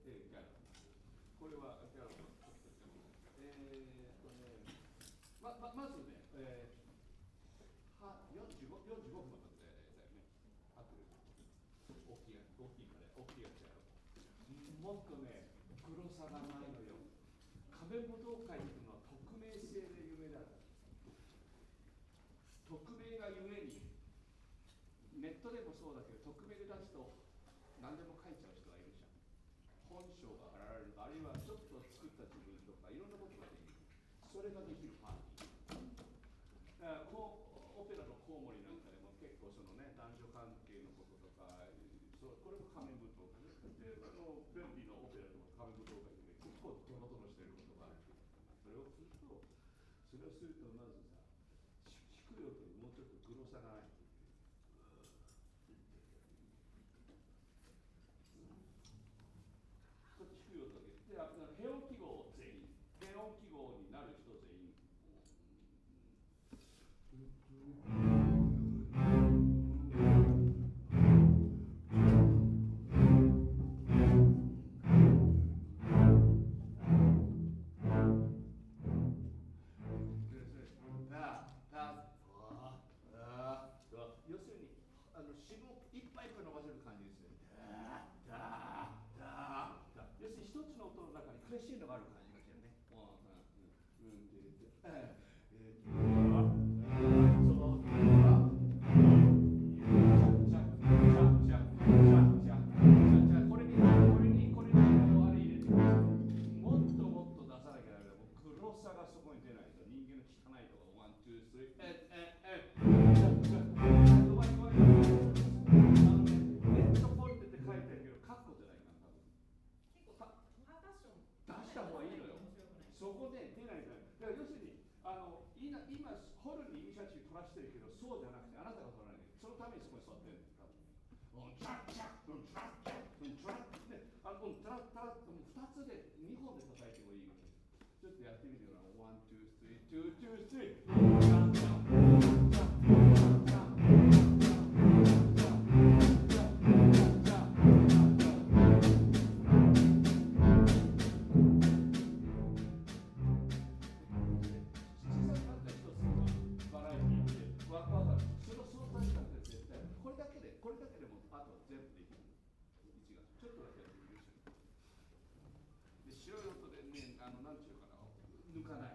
ギャラこれはギャラまずね、45分までだよね。あと大きいやつやろ。もっとね、黒さがないのよ。仮面舞踏会っていうのは匿名性で有名だ。匿名がゆえに、ネットでもそうだけど、匿名で出すと何でも書いちゃう人がいるじゃん。本性が現れる、あるいはちょっと作った自分とか、いろんなことができる。それができるパーティー。オペラのコウモリなんかでも結構そのね、男女関係のこととか、これも仮面舞踏会で、便利なオペラとか仮面舞踏会で結構ドロドロしてることがある。それをするとまずさ、低い音にもうちょっとグロさがないといけない。少し低い音だけで、平音記号全員、平音記号になる人全員。要するに指紋いっぱい伸ばせる感じですね。要するに一つの音の中にクレッシェンドがある感じがするね。これにあれ入れてもっともっと出さなきゃダメだ。黒さがそこに出ないと人間の汚いところワン、ツー、スリー、ネットフォルテって書いてるけどカッコじゃないかな。 結構パーカッション出した方がいいのよ。そこで出ないから。だから要するに今ホルにイニシアチブ取らせてるけどそうじゃなくてあなたが取らないでそのためにそこに座ってるんです。トラッチャットラッチャットラッチャッでトラッタラッと2つで2本で叩いてもいいわけ。ちょっとやってみてよな。ワン、ツー、スリー、ツー、ツー、スリー。これだけでもあと全部できる。ちょっとだけやってみるで白い音でね、なんていうかな、抜かない。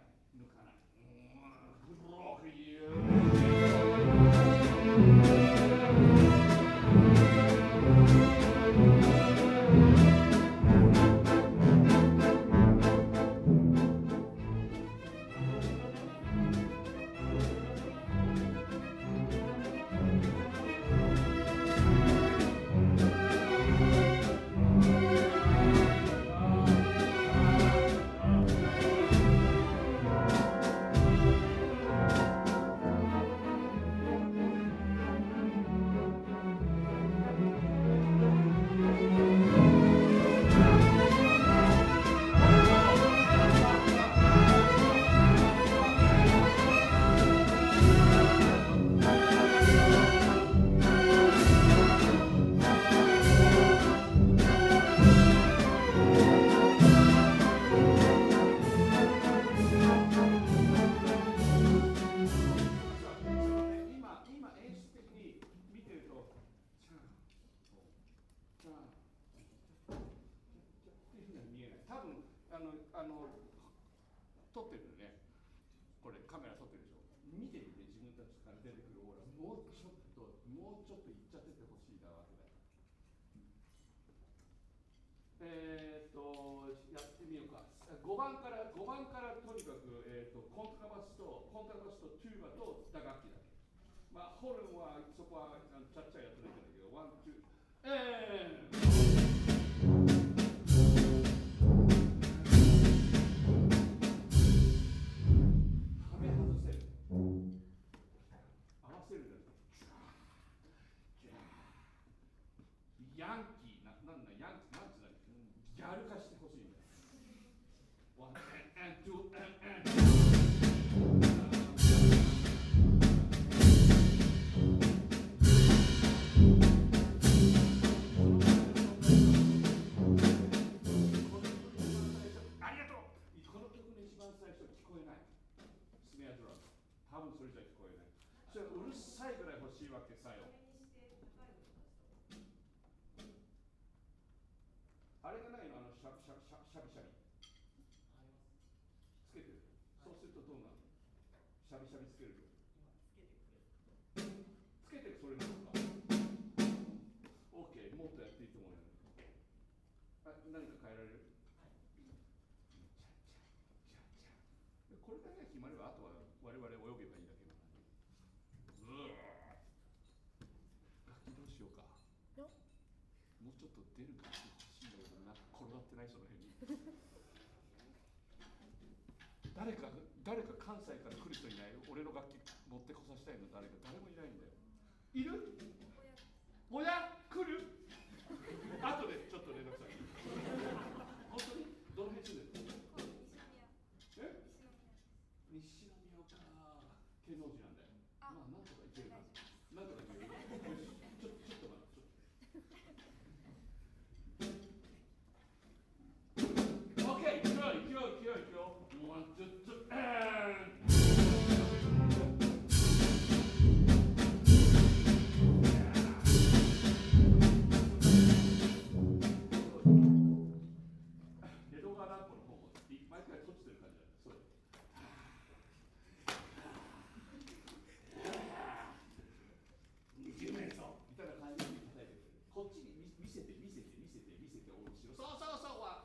撮ってるね。これカメラ撮ってるでしょ。見てみて自分たちから出てくるオーラ、もうちょっといっちゃっててほしいなわけだよ。やってみようか。5番からとにかく、コントラバスとチューバと打楽器だけ。まあホルンはそこはちゃっちゃやってないんだけど、ワン、ツー、ヤンキーなんだギャル化してほしいんだよ。ワン、ツー、 あれがないの、シャビシャビつけてる。そうするとどうなるの？シャビシャビつけると。つけてそれなのか。OK、もっとやっていいと思うよ。何か変えられる？これだけが決まれば、あとは我々を泳げばいいだけの話。楽器どうしようか。もうちょっと出る楽器欲しいんだけどな、転がってないその辺に。誰か関西から来る人いない？俺の楽器持ってこさせたいの誰もいないんだよ。いる？親来る？後でちょっと連絡先。本当に？どの辺住んでる？西宮か。芸能人なんだよ。まあなんとかいけるな。なんとかいける。よし、ちょっと待って。OK、行くよ。One, two, three, and江戸川乱歩の方も毎回閉じてる感じだね。それ。20名ぞみたいな感じで叩いてくれる。こっちに見せて面白い。そうは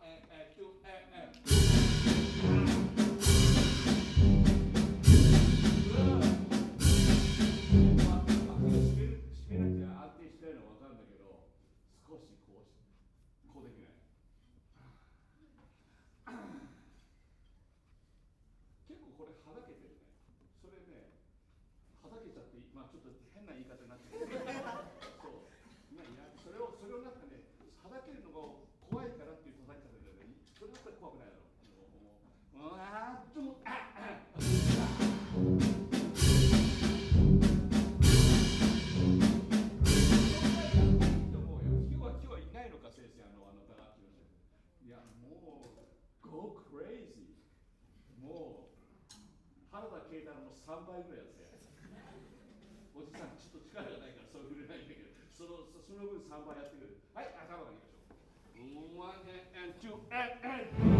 締めなきゃ安定しないのは分かるんだけど、少しこうできない。結構これはだけてるね。それね、はだけちゃって、まあちょっと変な言い方になってるけど、そう、それをなんかね、はだけるのが怖いからっていう叩き方だよね。それだったら怖くないだろう。今日はいないのか、先生、あの打楽器の人。いや、もう go crazy。もう原田啓太郎の3倍ぐらいやって。おじさんちょっと力がないからそういうふうにないんだけど、その分3倍やってくる。はい、頭からいきましょう。1 and 2 and